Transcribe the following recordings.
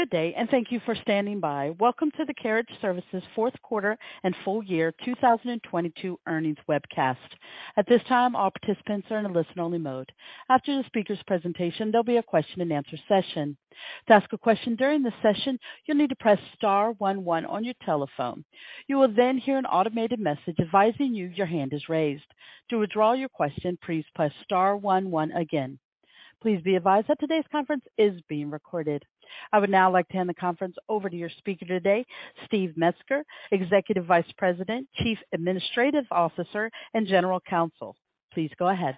Good day, and thank you for standing by. Welcome to the Carriage Services fourth quarter and full year 2022 earnings webcast. At this time, all participants are in a listen-only mode. After the speaker's presentation, there'll be a question-and-answer session. To ask a question during the session, you'll need to press star 11 on your telephone. You will then hear an automated message advising you your hand is raised. To withdraw your question, please press star 11 again. Please be advised that today's conference is being recorded. I would now like to hand the conference over to your speaker today, Steve Metzger, Executive Vice President, Chief Administrative Officer, and General Counsel. Please go ahead.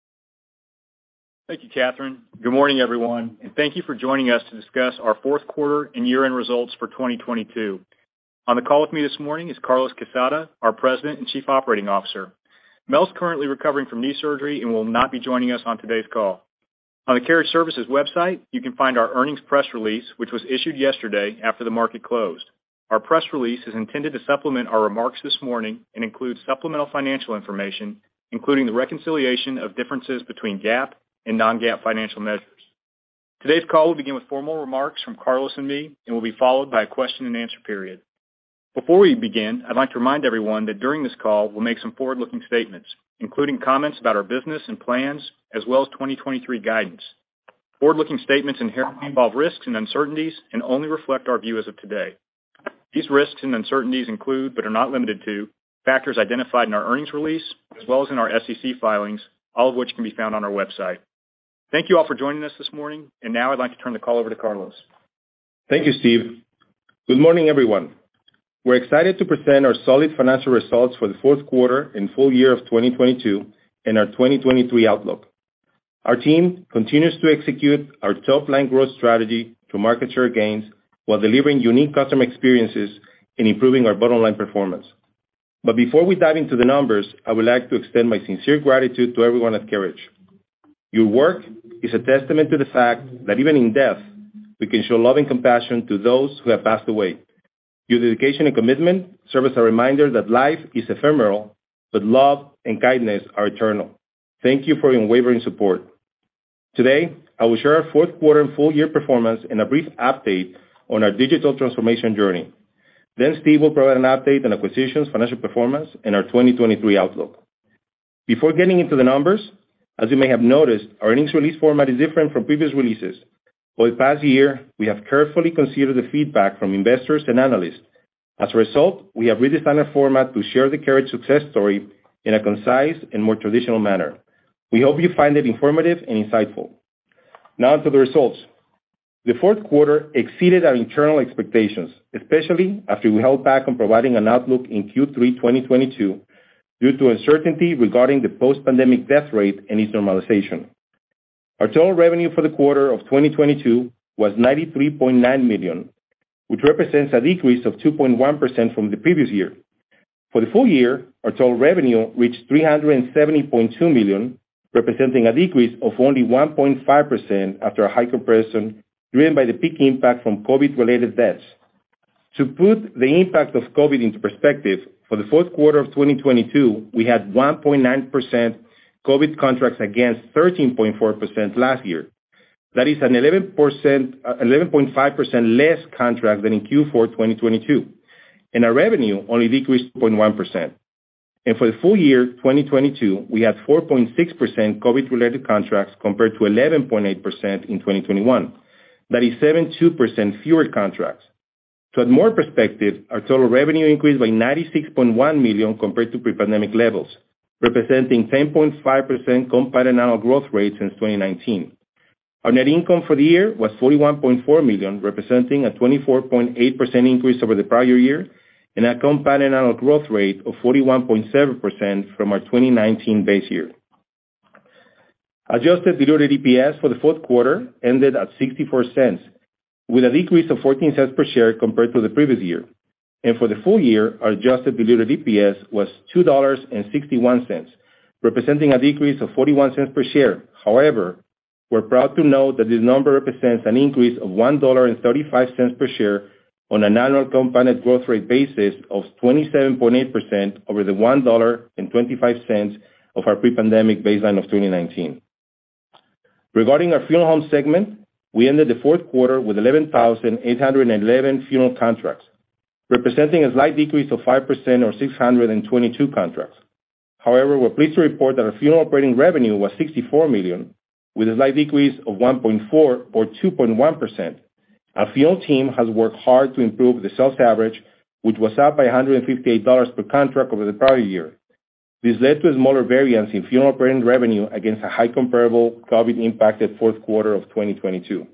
Thank you, Catherine. Good morning, everyone, and thank you for joining us to discuss our fourth quarter and year-end results for 2022. On the call with me this morning is Carlos Quezada, our President and Chief Operating Officer. Mel's currently recovering from knee surgery and will not be joining us on today's call. On the Carriage Services website, you can find our earnings press release, which was issued yesterday after the market closed. Our press release is intended to supplement our remarks this morning and includes supplemental financial information, including the reconciliation of differences between GAAP and non-GAAP financial measures. Today's call will begin with formal remarks from Carlos and me and will be followed by a question-and-answer period. Before we begin, I'd like to remind everyone that during this call, we'll make some forward-looking statements, including comments about our business and plans, as well as 2023 guidance. Forward-looking statements inherently involve risks and uncertainties and only reflect our view as of today. These risks and uncertainties include, but are not limited to, factors identified in our earnings release, as well as in our SEC filings, all of which can be found on our website. Thank you all for joining us this morning, and now I'd like to turn the call over to Carlos. Thank you, Steve. Good morning, everyone. We're excited to present our solid financial results for the fourth quarter and full year of 2022 and our 2023 outlook. Our team continues to execute our top-line growth strategy through market share gains while delivering unique customer experiences and improving our bottom-line performance. Before we dive into the numbers, I would like to extend my sincere gratitude to everyone at Carriage. Your work is a testament to the fact that even in death, we can show love and compassion to those who have passed away. Your dedication and commitment serve as a reminder that life is ephemeral, but love and kindness are eternal. Thank you for your unwavering support. Today, I will share our fourth quarter and full year performance and a brief update on our digital transformation journey. Steve will provide an update on acquisitions, financial performance, and our 2023 outlook. Before getting into the numbers, as you may have noticed, our earnings release format is different from previous releases. Over the past year, we have carefully considered the feedback from investors and analysts. As a result, we have redesigned our format to share the Carriage success story in a concise and more traditional manner. We hope you find it informative and insightful. Now to the results. The fourth quarter exceeded our internal expectations, especially after we held back on providing an outlook in Q3 2022 due to uncertainty regarding the post-pandemic death rate and its normalization. Our total revenue for the quarter of 2022 was $93.9 million, which represents a decrease of 2.1% from the previous year. For the full year, our total revenue reached $370.2 million, representing a decrease of only 1.5% after a high comparison driven by the peak impact from COVID-related deaths. To put the impact of COVID into perspective, for the fourth quarter of 2022, we had 1.9% COVID contracts against 13.4% last year. That is an 11.5% less contracts than in Q4 2022, and our revenue only decreased 2.1%. For the full year 2022, we had 4.6% COVID-related contracts compared to 11.8% in 2021. That is 7.2% fewer contracts. To add more perspective, our total revenue increased by $96.1 million compared to pre-pandemic levels, representing 10.5% compounded annual growth rate since 2019. Our net income for the year was $41.4 million, representing a 24.8% increase over the prior year and a compounded annual growth rate of 41.7% from our 2019 base year. Adjusted diluted EPS for the fourth quarter ended at $0.64, with a decrease of 14 cents per share compared to the previous year. For the full year, our adjusted diluted EPS was $2.61, representing a decrease of 41 cents per share. However, we're proud to note that this number represents an increase of $1.35 per share on an annual compounded growth rate basis of 27.8% over the $1.25 of our pre-pandemic baseline of 2019. Regarding our funeral home segment, we ended the fourth quarter with 11,811 funeral contracts, representing a slight decrease of 5% or 622 contracts. However, we're pleased to report that our funeral operating revenue was $64 million, with a slight decrease of 1.4 or 2.1%. Our funeral team has worked hard to improve the sales average, which was up by $158 per contract over the prior year. This led to a smaller variance in funeral operating revenue against a high comparable COVID-impacted fourth quarter of 2022.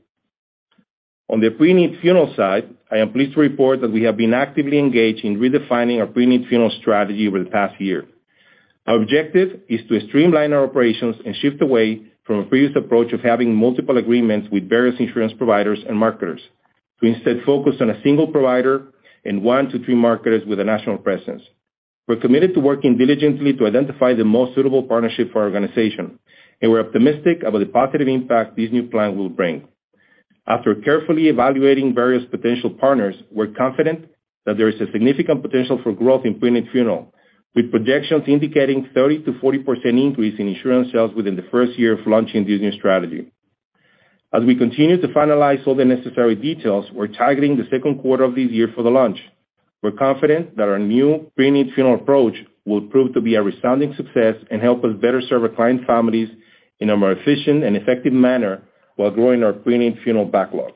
On the pre-need funeral side, I am pleased to report that we have been actively engaged in redefining our pre-need funeral strategy over the past year. Our objective is to streamline our operations and shift away from a previous approach of having multiple agreements with various insurance providers and marketers, to instead focus on a single provider and 1 to 3 marketers with a national presence. We're committed to working diligently to identify the most suitable partnership for our organization, and we're optimistic about the positive impact this new plan will bring. After carefully evaluating various potential partners, we're confident that there is a significant potential for growth in pre-need funeral, with projections indicating 30 to 40% increase in insurance sales within the first year of launching this new strategy. As we continue to finalize all the necessary details, we're targeting the second quarter of this year for the launch. We're confident that our new pre-need funeral approach will prove to be a resounding success and help us better serve our client families in a more efficient and effective manner while growing our pre-need funeral backlog.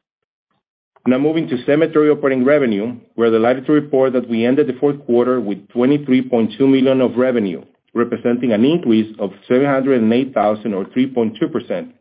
Now moving to cemetery operating revenue, we're delighted to report that we ended the fourth quarter with $23.2 million of revenue, representing an increase of $708,000 or 3.2%.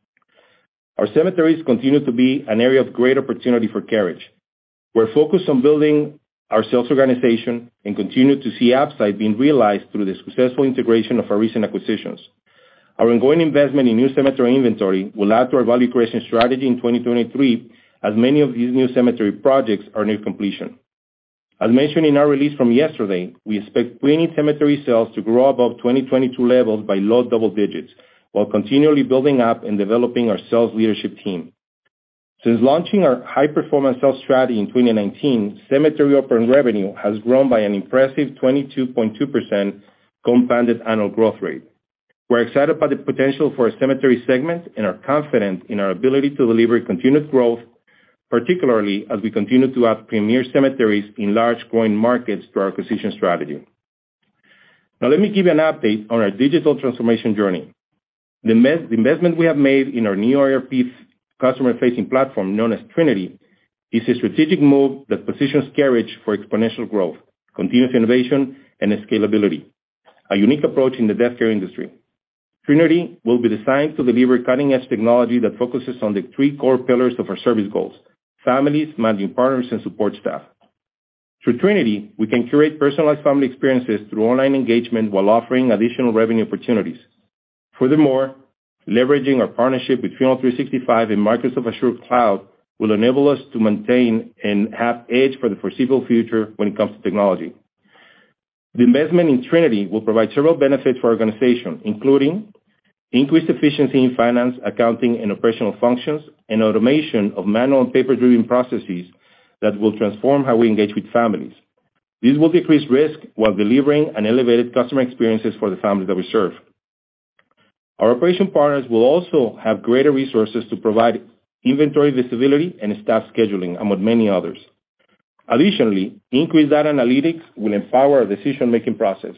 Our cemeteries continue to be an area of great opportunity for Carriage. We're focused on building our sales organization and continue to see upside being realized through the successful integration of our recent acquisitions. Our ongoing investment in new cemetery inventory will add to our value creation strategy in 2023, as many of these new cemetery projects are near completion. As mentioned in our release from yesterday, we expect pre-need cemetery sales to grow above 2022 levels by low double digits, while continually building up and developing our sales leadership team. Since launching our high-performance sales strategy in 2019, cemetery operating revenue has grown by an impressive 22.2% compounded annual growth rate. We're excited about the potential for our cemetery segment and are confident in our ability to deliver continued growth, particularly as we continue to add premier cemeteries in large growing markets to our acquisition strategy. Now let me give you an update on our digital transformation journey. The investment we have made in our new ERP customer-facing platform known as Trinity is a strategic move that positions Carriage for exponential growth, continuous innovation, and scalability, a unique approach in the death care industry. Trinity will be designed to deliver cutting-edge technology that focuses on the 3 core pillars of our service goals: families, managing partners, and support staff. Through Trinity, we can curate personalized family experiences through online engagement while offering additional revenue opportunities. Furthermore, leveraging our partnership with Funeral 365 and Microsoft Azure Cloud will enable us to maintain and have edge for the foreseeable future when it comes to technology. The investment in Trinity will provide several benefits for our organization, including increased efficiency in finance, accounting, and operational functions, and automation of manual and paper-driven processes that will transform how we engage with families. This will decrease risk while delivering an elevated customer experiences for the families that we serve. Our operation partners will also have greater resources to provide inventory visibility and staff scheduling, among many others. Additionally, increased data analytics will empower our decision-making process.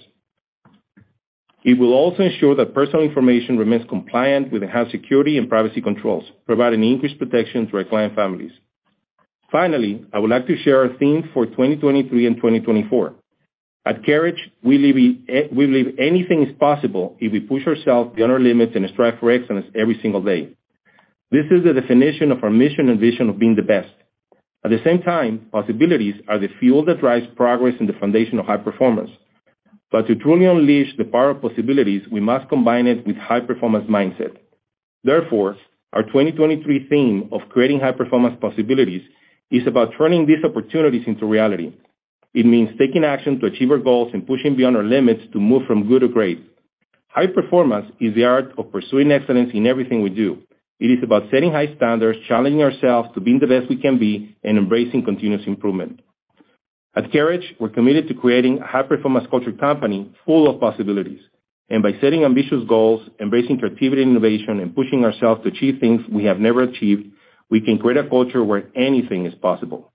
It will also ensure that personal information remains compliant with enhanced security and privacy controls, providing increased protection to our client families. Finally, I would like to share our theme for 2023 and 2024. At Carriage, we believe anything is possible if we push ourselves beyond our limits and strive for excellence every single day. This is the definition of our mission and vision of being the best. At the same time, possibilities are the fuel that drives progress and the foundation of high performance. But to truly unleash the power of possibilities, we must combine it with high-performance mindset. Therefore, our 2023 theme of creating high-performance possibilities is about turning these opportunities into reality. It means taking action to achieve our goals and pushing beyond our limits to move from good to great. High performance is the art of pursuing excellence in everything we do. It is about setting high standards, challenging ourselves to being the best we can be, and embracing continuous improvement. At Carriage, we're committed to creating a high-performance culture company full of possibilities. And by setting ambitious goals, embracing creativity and innovation, and pushing ourselves to achieve things we have never achieved, we can create a culture where anything is possible.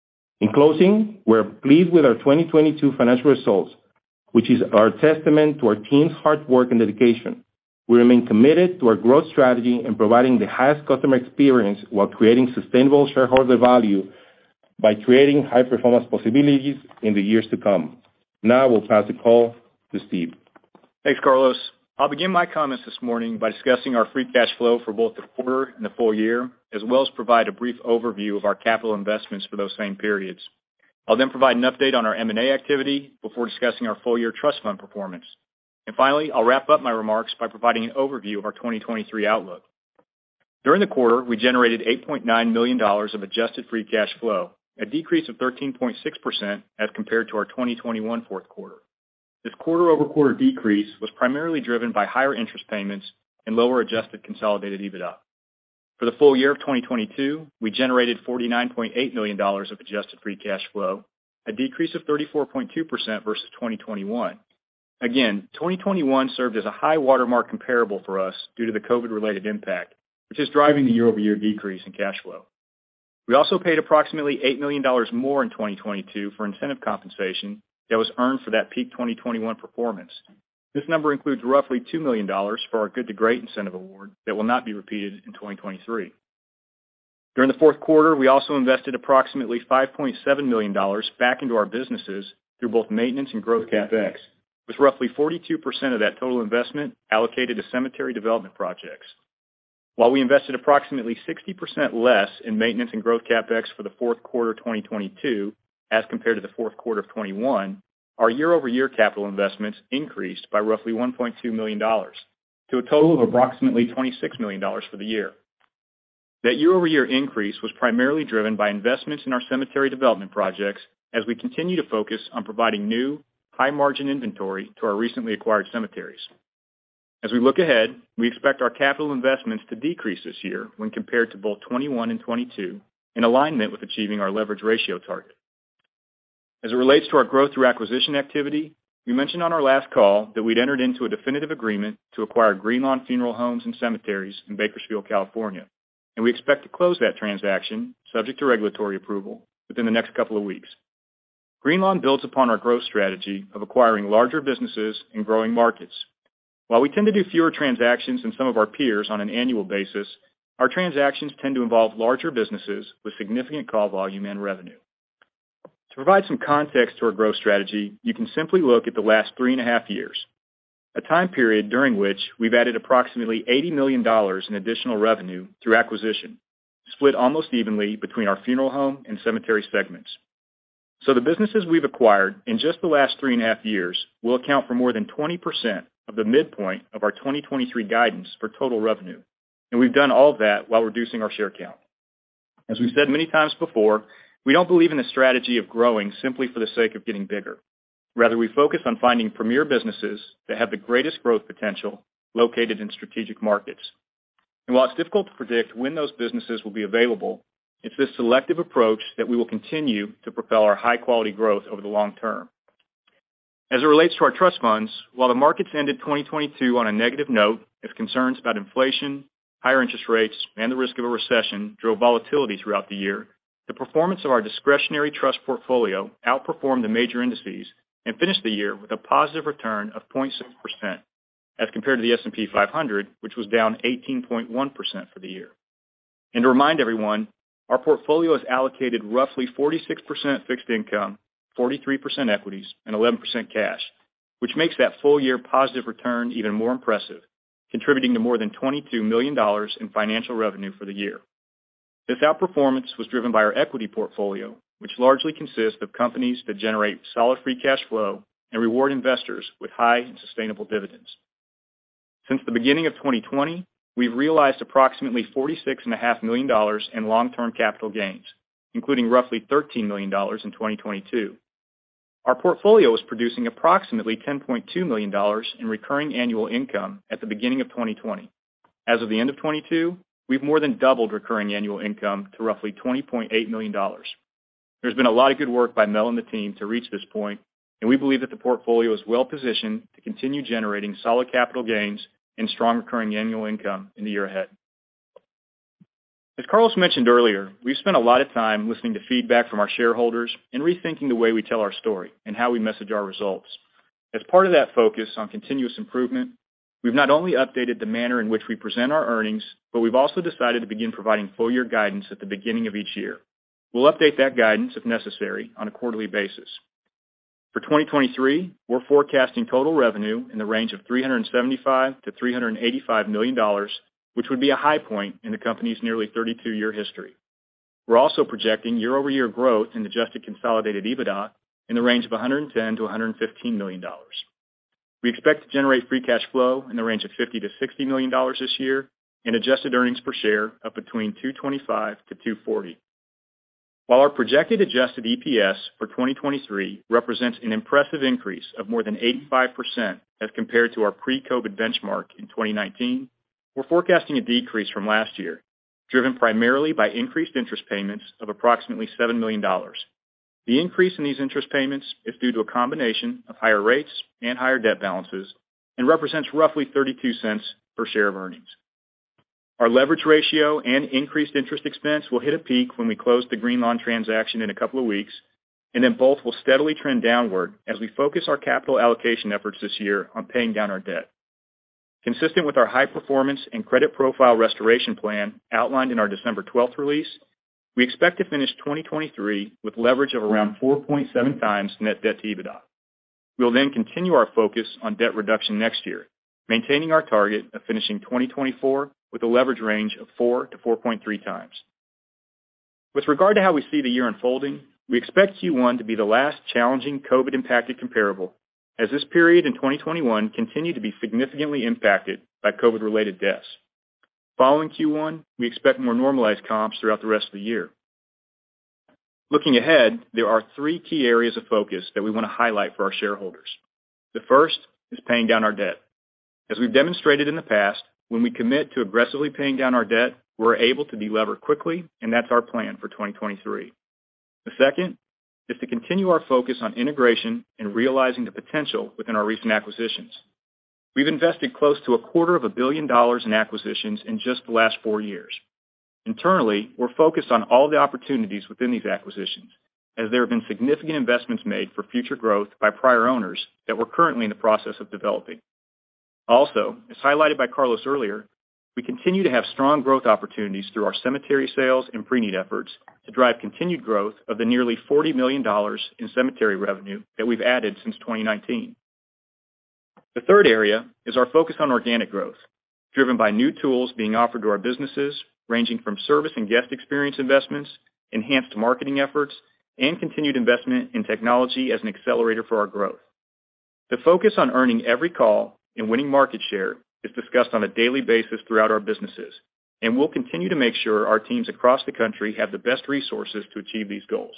In closing, we're pleased with our 2022 financial results, which is our testament to our team's hard work and dedication. We remain committed to our growth strategy and providing the highest customer experience while creating sustainable shareholder value by creating high-performance possibilities in the years to come. Now I will pass the call to Steve. Thanks, Carlos. I'll begin my comments this morning by discussing our free cash flow for both the quarter and the full year, as well as provide a brief overview of our capital investments for those same periods. I'll then provide an update on our M&A activity before discussing our full year trust fund performance. And finally, I'll wrap up my remarks by providing an overview of our 2023 outlook. During the quarter, we generated $8.9 million of adjusted free cash flow, a decrease of 13.6% as compared to our 2021 fourth quarter. This quarter-over-quarter decrease was primarily driven by higher interest payments and lower adjusted consolidated EBITDA. For the full year of 2022, we generated $49.8 million of adjusted free cash flow, a decrease of 34.2% versus 2021. Again, 2021 served as a high watermark comparable for us due to the COVID-related impact, which is driving the year-over-year decrease in cash flow. We also paid approximately $8 million more in 2022 for incentive compensation that was earned for that peak 2021 performance. This number includes roughly $2 million for our Good to Great incentive award that will not be repeated in 2023. During the fourth quarter, we also invested approximately $5.7 million back into our businesses through both maintenance and growth CapEx, with roughly 42% of that total investment allocated to cemetery development projects. While we invested approximately 60% less in maintenance and growth CapEx for the fourth quarter 2022 as compared to the fourth quarter of 21, our year-over-year capital investments increased by roughly $1.2 million to a total of approximately $26 million for the year. That year-over-year increase was primarily driven by investments in our cemetery development projects as we continue to focus on providing new, high-margin inventory to our recently acquired cemeteries. As we look ahead, we expect our capital investments to decrease this year when compared to both 21 and 22, in alignment with achieving our leverage ratio target. As it relates to our growth through acquisition activity, we mentioned on our last call that we'd entered into a definitive agreement to acquire Greenlawn Funeral Homes and Cemeteries in Bakersfield, California, and we expect to close that transaction, subject to regulatory approval, within the next couple of weeks. Greenlawn builds upon our growth strategy of acquiring larger businesses in growing markets. While we tend to do fewer transactions than some of our peers on an annual basis, our transactions tend to involve larger businesses with significant call volume and revenue. To provide some context to our growth strategy, you can simply look at the last 3.5 years, a time period during which we've added approximately $80 million in additional revenue through acquisition, split almost evenly between our funeral home and cemetery segments. So the businesses we've acquired in just the last 3.5 years will account for more than 20% of the midpoint of our 2023 guidance for total revenue, and we've done all of that while reducing our share count. As we've said many times before, we don't believe in the strategy of growing simply for the sake of getting bigger. Rather, we focus on finding premier businesses that have the greatest growth potential located in strategic markets. And while it's difficult to predict when those businesses will be available, it's this selective approach that we will continue to propel our high-quality growth over the long term. As it relates to our trust funds, while the markets ended 2022 on a negative note as concerns about inflation, higher interest rates, and the risk of a recession drove volatility throughout the year, the performance of our discretionary trust portfolio outperformed the major indices and finished the year with a positive return of 0.6% as compared to the S&P 500, which was down 18.1% for the year. And to remind everyone, our portfolio is allocated roughly 46% fixed income, 43% equities, and 11% cash, which makes that full year positive return even more impressive, contributing to more than $22 million in financial revenue for the year. This outperformance was driven by our equity portfolio, which largely consists of companies that generate solid free cash flow and reward investors with high and sustainable dividends. Since the beginning of 2020, we've realized approximately $46.5 million in long-term capital gains, including roughly $13 million in 2022. Our portfolio was producing approximately $10.2 million in recurring annual income at the beginning of 2020. As of the end of 2022, we've more than doubled recurring annual income to roughly $20.8 million. There's been a lot of good work by Mel and the team to reach this point, and we believe that the portfolio is well positioned to continue generating solid capital gains and strong recurring annual income in the year ahead. As Carlos mentioned earlier, we've spent a lot of time listening to feedback from our shareholders and rethinking the way we tell our story and how we message our results. As part of that focus on continuous improvement, we've not only updated the manner in which we present our earnings, but we've also decided to begin providing full year guidance at the beginning of each year. We'll update that guidance if necessary on a quarterly basis. For 2023, we're forecasting total revenue in the range of $375 to $385 million, which would be a high point in the company's nearly 32-year history. We're also projecting year-over-year growth in adjusted consolidated EBITDA in the range of $110 to $115 million. We expect to generate free cash flow in the range of $50 to $60 million this year and adjusted earnings per share of between $2.25 to $2.40. While our projected adjusted EPS for 2023 represents an impressive increase of more than 85% as compared to our pre-COVID benchmark in 2019, we're forecasting a decrease from last year, driven primarily by increased interest payments of approximately $7 million. The increase in these interest payments is due to a combination of higher rates and higher debt balances and represents roughly 32 cents per share of earnings. Our leverage ratio and increased interest expense will hit a peak when we close the Greenlawn transaction in a couple of weeks, and then both will steadily trend downward as we focus our capital allocation efforts this year on paying down our debt. Consistent with our high performance and credit profile restoration plan outlined in our December 12th release, we expect to finish 2023 with leverage of around 4.7 times net debt to EBITDA. We'll then continue our focus on debt reduction next year, maintaining our target of finishing 2024 with a leverage range of 4 to 4.3 times. With regard to how we see the year unfolding, we expect Q1 to be the last challenging COVID-impacted comparable, as this period in 2021 continued to be significantly impacted by COVID-related deaths. Following Q1, we expect more normalized comps throughout the rest of the year. Looking ahead, there are three key areas of focus that we want to highlight for our shareholders. The first is paying down our debt. As we've demonstrated in the past, when we commit to aggressively paying down our debt, we're able to delever quickly, and that's our plan for 2023. The second is to continue our focus on integration and realizing the potential within our recent acquisitions. We've invested close to $250 million in acquisitions in just the last 4 years. Internally, we're focused on all the opportunities within these acquisitions, as there have been significant investments made for future growth by prior owners that we're currently in the process of developing. Also, as highlighted by Carlos earlier, we continue to have strong growth opportunities through our cemetery sales and pre-need efforts to drive continued growth of the nearly $40 million in cemetery revenue that we've added since 2019. The third area is our focus on organic growth, driven by new tools being offered to our businesses, ranging from service and guest experience investments, enhanced marketing efforts, and continued investment in technology as an accelerator for our growth. The focus on earning every call and winning market share is discussed on a daily basis throughout our businesses, and we'll continue to make sure our teams across the country have the best resources to achieve these goals.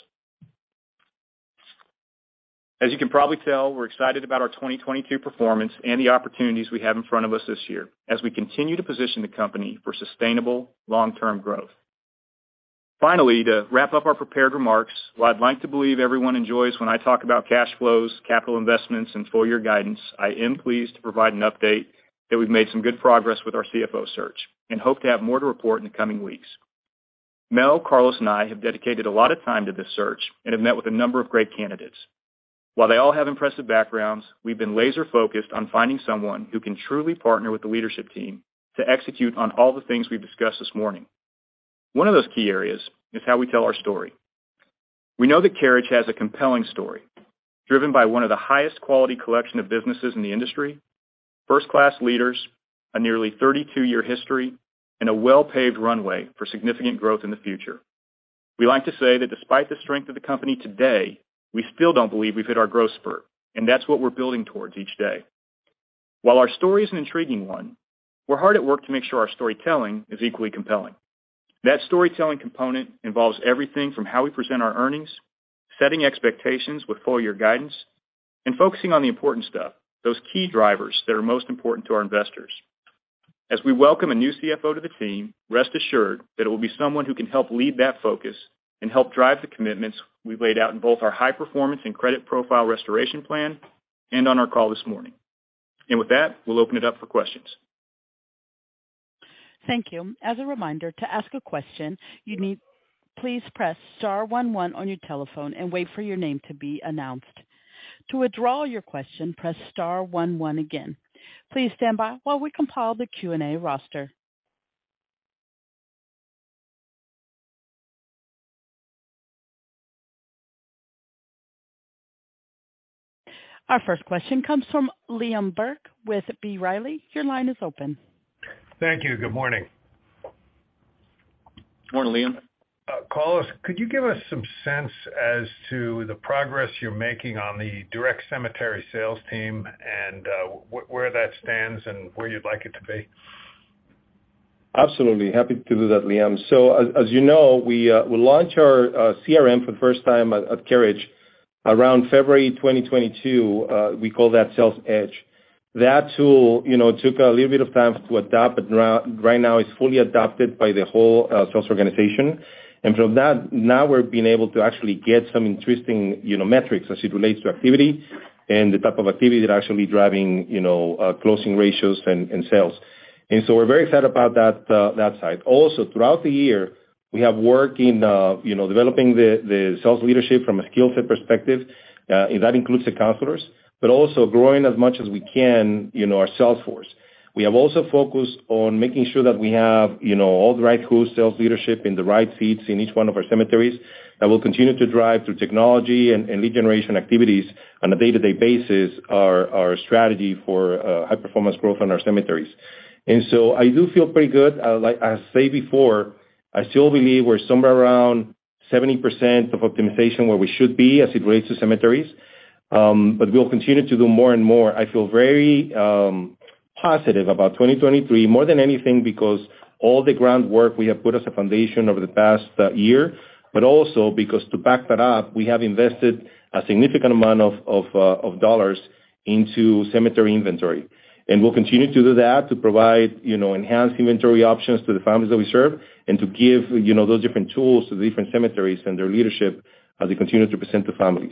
As you can probably tell, we're excited about our 2022 performance and the opportunities we have in front of us this year as we continue to position the company for sustainable long-term growth. Finally, to wrap up our prepared remarks, while I'd like to believe everyone enjoys when I talk about cash flows, capital investments, and full year guidance, I am pleased to provide an update that we've made some good progress with our CFO search and hope to have more to report in the coming weeks. Mel, Carlos, and I have dedicated a lot of time to this search and have met with a number of great candidates. While they all have impressive backgrounds, we've been laser focused on finding someone who can truly partner with the leadership team to execute on all the things we've discussed this morning. One of those key areas is how we tell our story. We know that Carriage has a compelling story, driven by one of the highest quality collection of businesses in the industry, first-class leaders, a nearly 32-year history, and a well-paved runway for significant growth in the future. We like to say that despite the strength of the company today, we still don't believe we've hit our growth spurt, and that's what we're building towards each day. While our story is an intriguing one, we're hard at work to make sure our storytelling is equally compelling. That storytelling component involves everything from how we present our earnings, setting expectations with full year guidance, and focusing on the important stuff, those key drivers that are most important to our investors. As we welcome a new CFO to the team, rest assured that it will be someone who can help lead that focus and help drive the commitments we've laid out in both our high performance and credit profile restoration plan and on our call this morning. And with that, we'll open it up for questions. Thank you. As a reminder, to ask a question, please press star 11 on your telephone and wait for your name to be announced. To withdraw your question, press star 11 again. Please stand by while we compile the Q&A roster. Our first question comes from Liam Burke with B. Riley. Your line is open. Thank you. Good morning. Morning, Liam. Carlos, could you give us some sense as to the progress you're making on the direct cemetery sales team and where that stands and where you'd like it to be? Absolutely. Happy to do that, Liam. So as you know, we launched our CRM for the first time at Carriage around February 2022. We call that Sales Edge. That tool, took a little bit of time to adapt, but right now it's fully adopted by the whole sales organization. And from that, now we're being able to actually get some interesting, metrics as it relates to activity and the type of activity that actually driving, closing ratios and sales. And so we're very excited about that side. Also, throughout the year, we have worked in, developing the sales leadership from a skill set perspective. And that includes the counselors, but also growing as much as we can, our sales force. We have also focused on making sure that we have, all the right sales leadership in the right seats in each one of our cemeteries that will continue to drive through technology and lead generation activities on a day-to-day basis our strategy for high performance growth on our cemeteries. And so I do feel pretty good. Like I said before, I still believe we're somewhere around 70% of optimization where we should be as it relates to cemeteries. But we'll continue to do more and more. I feel very positive about 2023, more than anything because all the groundwork we have put as a foundation over the past year, but also because to back that up, we have invested a significant amount of dollars into cemetery inventory. And we'll continue to do that to provide, enhanced inventory options to the families that we serve and to give, those different tools to the different cemeteries and their leadership as they continue to present to families.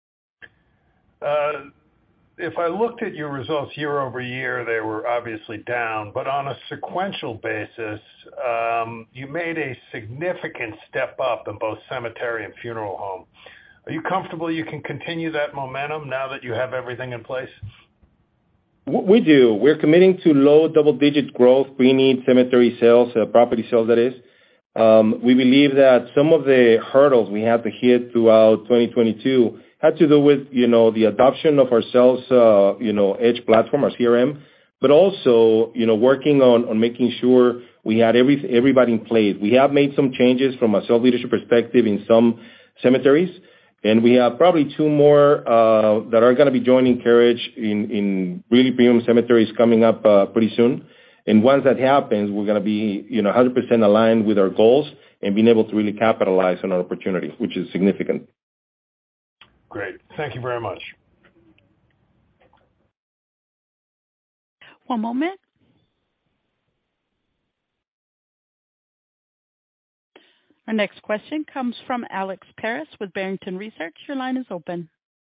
If I looked at your results year over year, they were obviously down, but on a sequential basis, you made a significant step up in both cemetery and funeral home. Are you comfortable you can continue that momentum now that you have everything in place? We do. We're committing to low double-digit growth, pre-need cemetery sales, property sales, that is. We believe that some of the hurdles we had to hit throughout 2022 had to do with, the adoption of our sales, Edge platform, our CRM, but also, working on making sure we had everybody in place. We have made some changes from a sales leadership perspective in some cemeteries, and we have probably 2 more that are going to be joining Carriage in really premium cemeteries coming up pretty soon. And once that happens, we're going to be, 100% aligned with our goals and being able to really capitalize on our opportunity, which is significant. Great. Thank you very much. One moment. Our next question comes from Alex Paris with Barrington Research. Your line is open.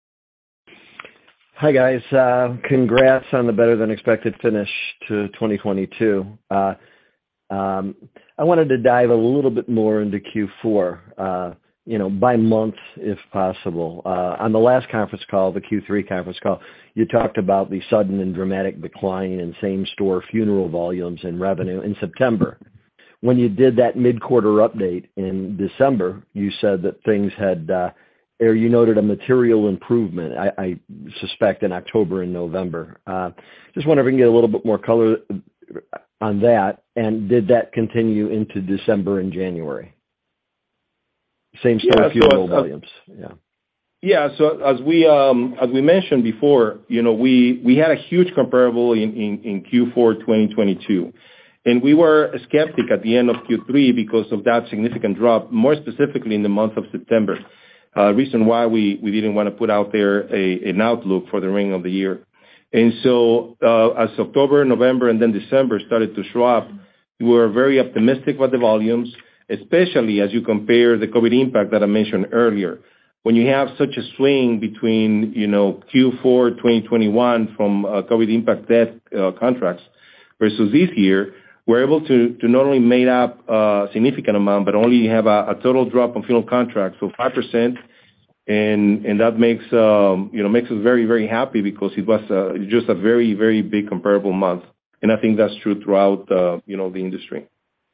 Hi, guys. Congrats on the better than expected finish to 2022. I wanted to dive a little bit more into Q4, by month, if possible. On the last conference call, the Q3 conference call, you talked about the sudden and dramatic decline in same-store funeral volumes and revenue in September. When you did that mid-quarter update in December, you said that things had, or you noted a material improvement, I suspect in October and November. Just wonder if we can get a little bit more color on that, and did that continue into December and January? Same-store funeral volumes. Yeah. Yeah. So as we mentioned before, we had a huge comparable in Q4 2022. And we were a skeptic at the end of Q3 because of that significant drop, more specifically in the month of September. Reason why we didn't want to put out there an outlook for the remaining of the year. And so as October, November, and then December started to show up, we were very optimistic about the volumes. especially as you compare the COVID impact that I mentioned earlier. When you have such a swing between, Q4 2021 from COVID impact death contracts versus this year, we're able to not only make up a significant amount, but only have a total drop on funeral contracts of 5%. And that makes us very, very happy because it was just a very, very big comparable month. And I think that's true throughout, the industry.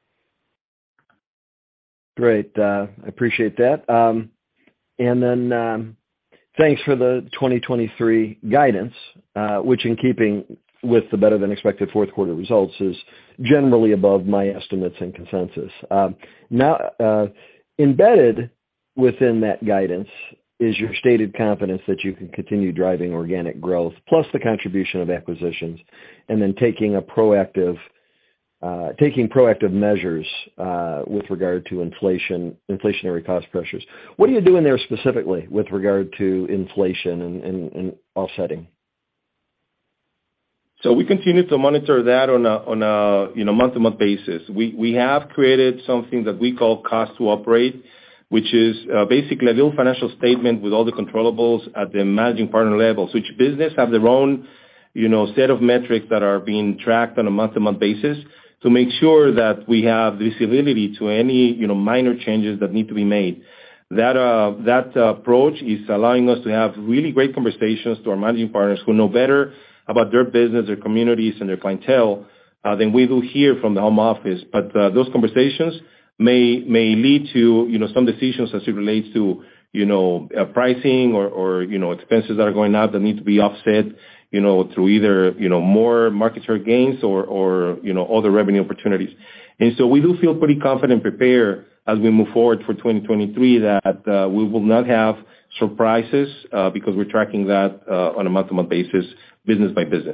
Great. I appreciate that. And then, thanks for the 2023 guidance, which in keeping with the better than expected fourth quarter results is generally above my estimates and consensus. Now, embedded within that guidance is your stated confidence that you can continue driving organic growth, plus the contribution of acquisitions, and then taking proactive measures with regard to inflationary cost pressures. What are you doing there specifically with regard to inflation and offsetting? So we continue to monitor that on a month-to-month basis. We have created something that we call cost to operate, which is basically a little financial statement with all the controllables at the managing partner level. So each business have their own, set of metrics that are being tracked on a month-to-month basis to make sure that we have visibility to any, minor changes that need to be made. That approach is allowing us to have really great conversations to our managing partners who know better about their business, their communities, and their clientele than we do here from the home office. But those conversations may lead to, some decisions as it relates to, pricing or expenses that are going up that need to be offset, through either, more market share gains or other revenue opportunities. And so we do feel pretty confident and prepared as we move forward for 2023 that we will not have surprises because we're tracking that on a month-to-month basis, business by business.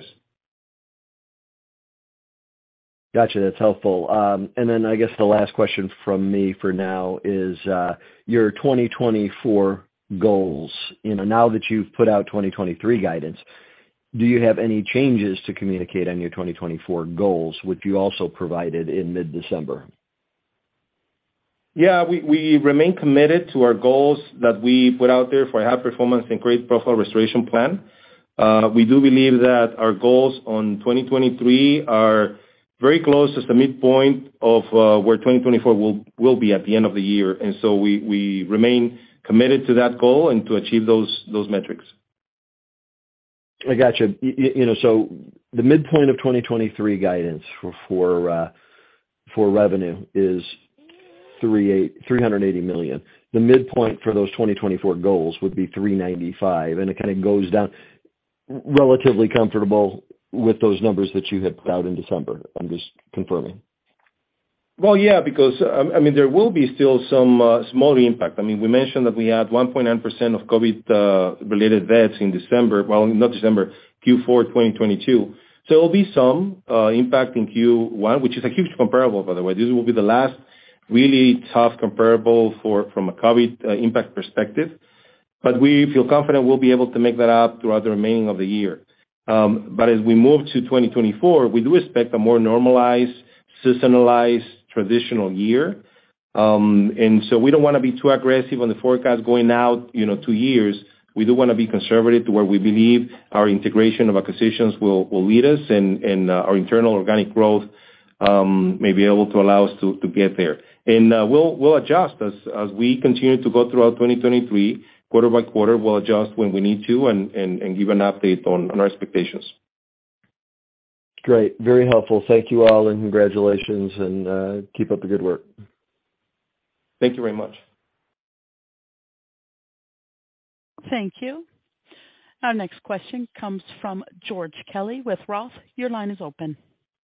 Gotcha. That's helpful. And then I guess the last question from me for now is your 2024 goals. Now that you've put out 2023 guidance, do you have any changes to communicate on your 2024 goals, which you also provided in mid-December? Yeah, we remain committed to our goals that we put out there for a high performance and great profile restoration plan. We do believe that our goals on 2023 are very close to the midpoint of where 2024 will be at the end of the year. And so we remain committed to that goal and to achieve those metrics. I gotcha. So the midpoint of 2023 guidance for revenue is $380 million. The midpoint for those 2024 goals would be $395, and it kind of goes down. Relatively comfortable with those numbers that you had put out in December. I'm just confirming. Well, yeah, because, there will be still some small impact. We mentioned that we had 1.9% of COVID related deaths in December. Well, not December, Q4 2022. So there will be some impact in Q1, which is a huge comparable, by the way. This will be the last really tough comparable from a COVID impact perspective. But we feel confident we'll be able to make that up throughout the remaining of the year. But as we move to 2024, we do expect a more normalized, seasonalized, traditional year. And so we don't want to be too aggressive on the forecast going out, 2 years. We do want to be conservative to where we believe our integration of acquisitions will lead us and our internal organic growth may be able to allow us to get there. And we'll adjust as we continue to go throughout 2023. Quarter by quarter, we'll adjust when we need to and give an update on our expectations. Great. Very helpful. Thank you all, and congratulations, and keep up the good work. Thank you very much. Thank you. Our next question comes from George Kelly with Roth. Your line is open.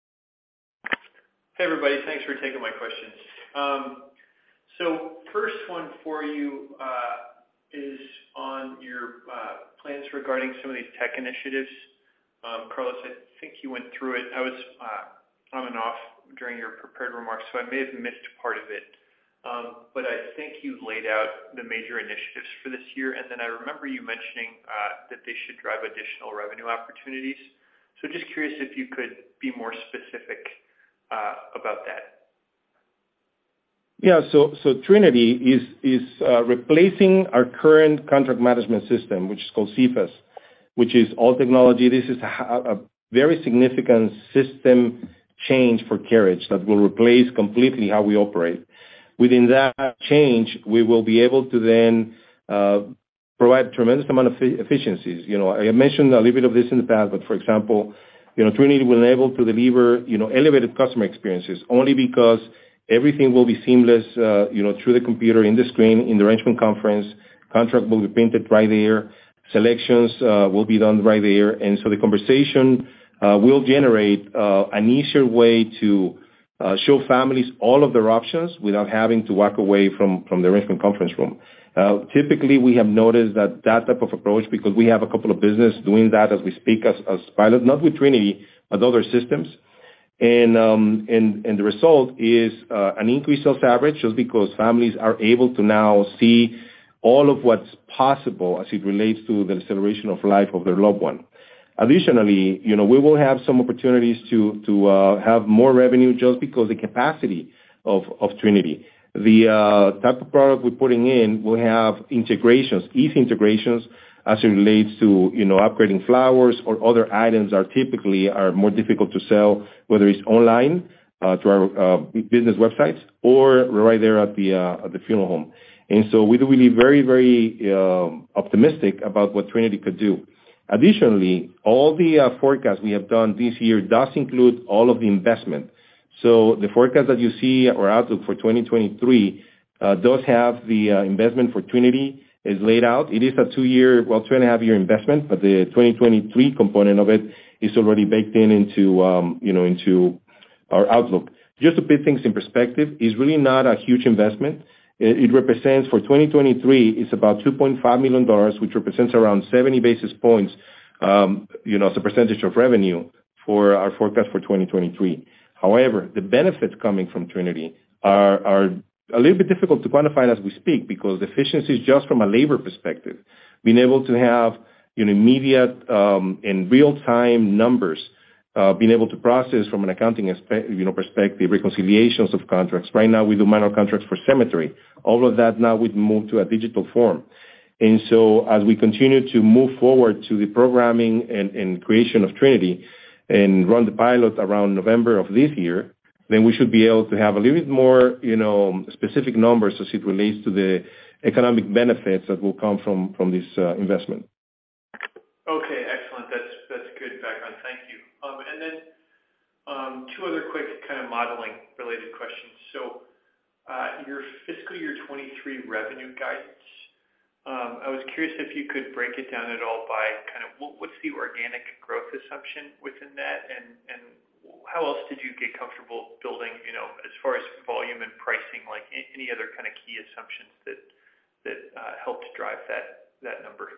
Hey, everybody. Thanks for taking my questions. So first one for you is on your plans regarding some of these tech initiatives. Carlos, I think you went through it. I was on and off during your prepared remarks, so I may have missed part of it. But I think you laid out the major initiatives for this year, and then I remember you mentioning that they should drive additional revenue opportunities. So just curious if you could be more specific about that. Yeah. Trinity is replacing our current contract management system, which is called CFAS, which is all technology. This is a very significant system change for Carriage that will replace completely how we operate. Within that change, we will be able to then provide a tremendous amount of efficiencies. You know, I mentioned a little bit of this in the past, but for example, you know, Trinity will enable to deliver, you know, elevated customer experiences only because everything will be seamless, you know, through the computer, in the screen, in the arrangement conference. Contract will be printed right there. Selections will be done right there. The conversation will generate an easier way to show families all of their options without having to walk away from the arrangement conference room. Typically, we have noticed that type of approach, because we have a couple of business doing that as we speak as pilot, not with Trinity, but other systems. The result is an increased sales average just because families are able to now see all of what's possible as it relates to the celebration of life of their loved one. Additionally, you know, we will have some opportunities to have more revenue just because the capacity of Trinity. The type of product we're putting in will have integrations, easy integrations as it relates to, you know, upgrading flowers or other items that typically are more difficult to sell, whether it's online to our business websites or right there at the funeral home. We're really very optimistic about what Trinity could do. Additionally, all the forecasts we have done this year does include all of the investment. The forecast that you see or outlook for 2023 does have the investment for Trinity is laid out. It is a 2.5-year investment, but the 2023 component of it is already baked into, you know, into our outlook. Just to put things in perspective, it's really not a huge investment. It represents for 2023, it's about $2.5 million, which represents around 70 basis points, you know, as a percentage of revenue for our forecast for 2023. However, the benefits coming from Trinity are a little bit difficult to quantify as we speak, because the efficiencies just from a labor perspective, being able to have, you know, immediate and real-time numbers, being able to process from an accounting perspective, reconciliations of contracts. Right now we do manual contracts for cemetery. All of that now we've moved to a digital form. As we continue to move forward to the programming and creation of Trinity and run the pilot around November of this year, then we should be able to have a little bit more, you know, specific numbers as it relates to the economic benefits that will come from this investment. Okay, excellent. That's good background. Thank you. Two other quick kind of modeling related questions. Your fiscal year 23 revenue guidance, I was curious if you could break it down at all by kind of what's the organic growth assumption within that, and how else did you get comfortable building, you know, as far as volume and pricing, like any other kind of key assumptions that helped drive that number?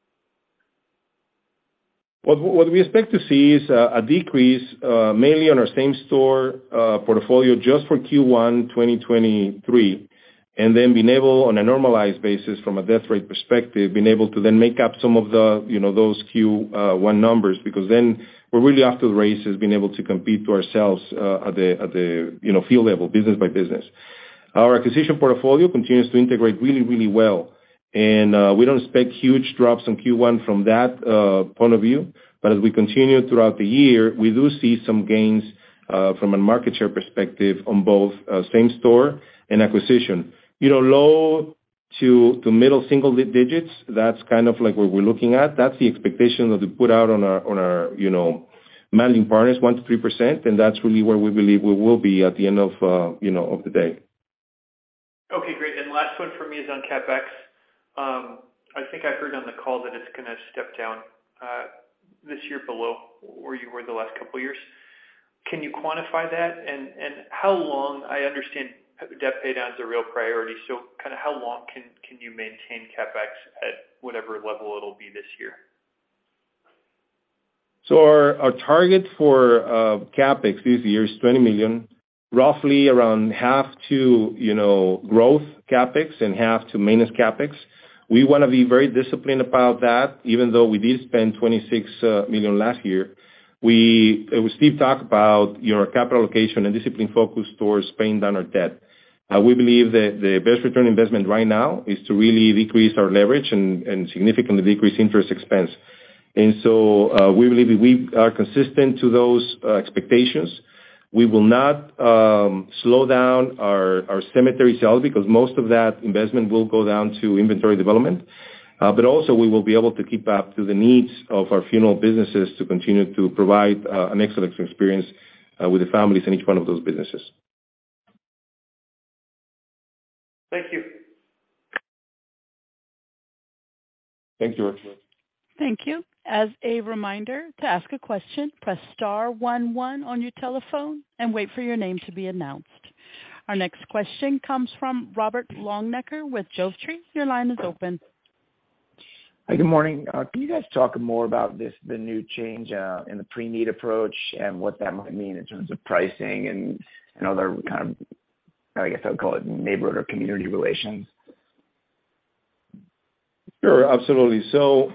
What we expect to see is a decrease mainly on our same store portfolio just for Q1 2023, and then being able, on a normalized basis from a death rate perspective, being able to then make up some of the, you know, those Q1 numbers, because then we're really off to the races, being able to compete to ourselves at the you know, field level, business by business. Our acquisition portfolio continues to integrate really well. We don't expect huge drops in Q1 from that point of view. As we continue throughout the year, we do see some gains from a market share perspective on both same store and acquisition. You know, low to middle single digits, that's kind of like what we're looking at. That's the expectation that we put out on our you know, managing partners, 1%-3%, and that's really where we believe we will be at the end of you know, of the day. Okay, great. Last one for me is on CapEx. I think I heard on the call that it's gonna step down this year below where you were the last couple of years. Can you quantify that? And how long? I understand debt pay down is a real priority, so kind of how long can you maintain CapEx at whatever level it'll be this year? So our target for CapEx this year is $20 million, roughly around half to, you know, growth CapEx and half to maintenance CapEx. We want to be very disciplined about that, even though we did spend $26 million last year. Steve talked about, you know, capital allocation and discipline focus towards paying down our debt. We believe that the best return investment right now is to really decrease our leverage and significantly decrease interest expense. We believe if we are consistent to those expectations, we will not slow down our cemetery sales because most of that investment will go down to inventory development. Also we will be able to keep up to the needs of our funeral businesses to continue to provide an excellent experience with the families in each one of those businesses. Thank you. Thank you. Thank you. As a reminder, to ask a question, press star 11 on your telephone and wait for your name to be announced. Our next question comes from Robert Longnecker with Jovetree. Your line is open. Hi, good morning. Can you guys talk more about the new change in the pre-need approach and what that might mean in terms of pricing and other kind of, I guess I would call it neighborhood or community relations? Sure, absolutely. So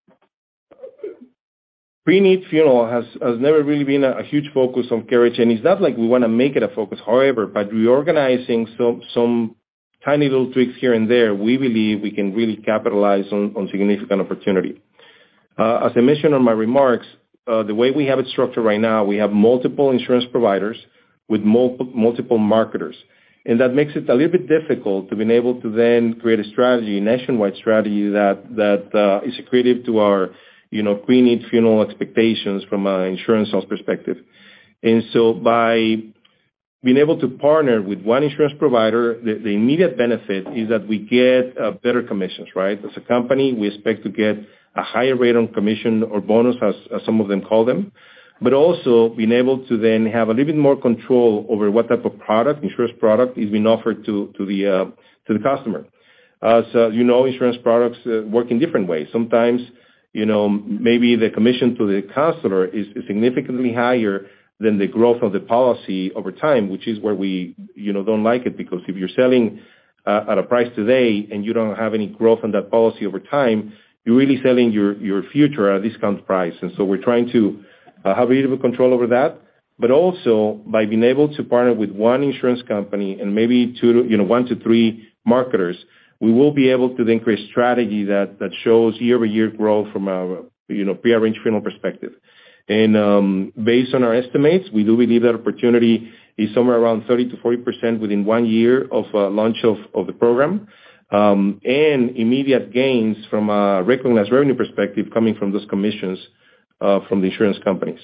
pre-need funeral has never really been a huge focus on Carriage, and it's not like we want to make it a focus. However, by reorganizing some tiny little tweaks here and there, we believe we can really capitalize on significant opportunity. As I mentioned on my remarks, the way we have it structured right now, we have multiple insurance providers with multiple marketers. And that makes it a little bit difficult to be able to then create a strategy, nationwide strategy that is accretive to our, pre-need funeral expectations from an insurance sales perspective. And so by being able to partner with one insurance provider, the immediate benefit is that we get better commissions, right? As a company, we expect to get a higher rate on commission or bonus, as some of them call them, but also being able to then have a little bit more control over what type of insurance product is being offered to the customer. As insurance products work in different ways. Sometimes, maybe the commission to the counselor is significantly higher than the growth of the policy over time, which is where we, don't like it, because if you're selling at a price today and you don't have any growth on that policy over time, you're really selling your future at a discount price. And so we're trying to have a little bit of control over that, but also by being able to partner with one insurance company and maybe 1 to 3 marketers, we will be able to then create strategy that shows year-over-year growth from a, pre-arranged funeral perspective. And based on our estimates, we do believe that opportunity is somewhere around 30 to 40% within 1 year of launch of the program, and immediate gains from a recognized revenue perspective coming from those commissions from the insurance companies.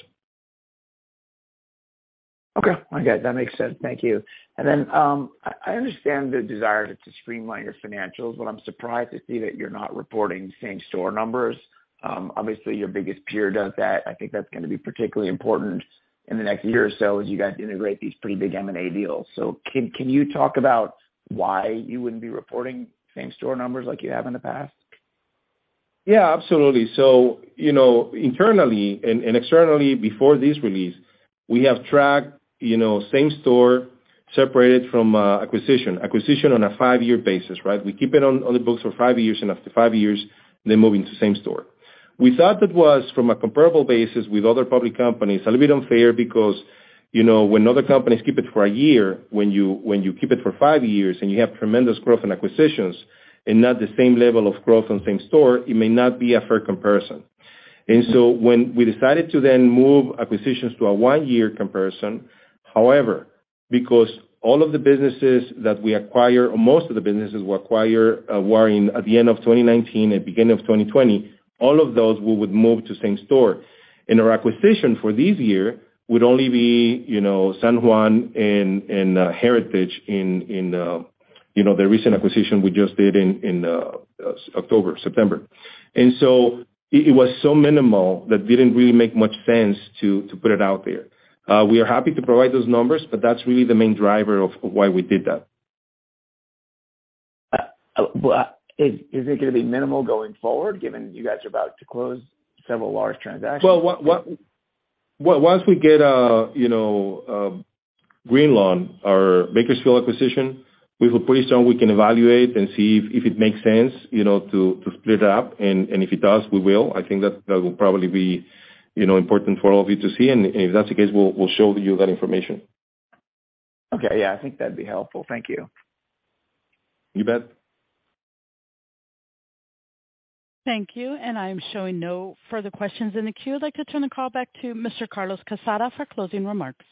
Okay, I get it. That makes sense. Thank you. And then I understand the desire to streamline your financials, but I'm surprised to see that you're not reporting same-store numbers. Obviously, your biggest peer does that. I think that's going to be particularly important in the next year or so as you guys integrate these pretty big M&A deals. So can you talk about why you wouldn't be reporting same-store numbers like you have in the past? Yeah, absolutely. So, internally and externally before this release, we have tracked, same-store separated from acquisition on a 5-year basis, right? We keep it on the books for 5 years, and after 5 years, they move into same-store. We thought that was, from a comparable basis with other public companies, a little bit unfair because, when other companies keep it for a year, when you keep it for 5 years and you have tremendous growth in acquisitions and not the same level of growth on same-store, it may not be a fair comparison. And so when we decided to then move acquisitions to a 1-year comparison, however, because all of the businesses that we acquire, or most of the businesses we acquire, were at the end of 2019 and beginning of 2020, all of those we would move to same-store. And our acquisition for this year would only be, San Juan and Heritage in the recent acquisition we just did in September. And so it was so minimal that didn't really make much sense to put it out there. We are happy to provide those numbers, but that's really the main driver of why we did that. Is it going to be minimal going forward, given you guys are about to close several large transactions? Well, once we get Greenlawn, our Bakersfield acquisition, we feel pretty strong we can evaluate and see if it makes sense, to split it up. And if it does, we will. I think that will probably be, important for all of you to see. And if that's the case, we'll show you that information. Okay. Yeah, I think that'd be helpful. Thank you. You bet. Thank you. I am showing no further questions in the queue. I'd like to turn the call back to Mr. Carlos Quezada for closing remarks.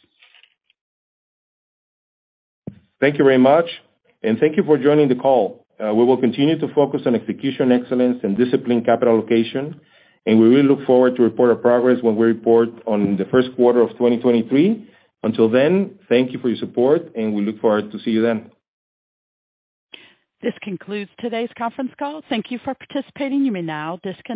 Thank you very much, and thank you for joining the call. We will continue to focus on execution excellence and disciplined capital allocation, and we really look forward to report our progress when we report on the first quarter of 2023. Until then, thank you for your support, and we look forward to see you then. This concludes today's conference call. Thank you for participating. You may now disconnect.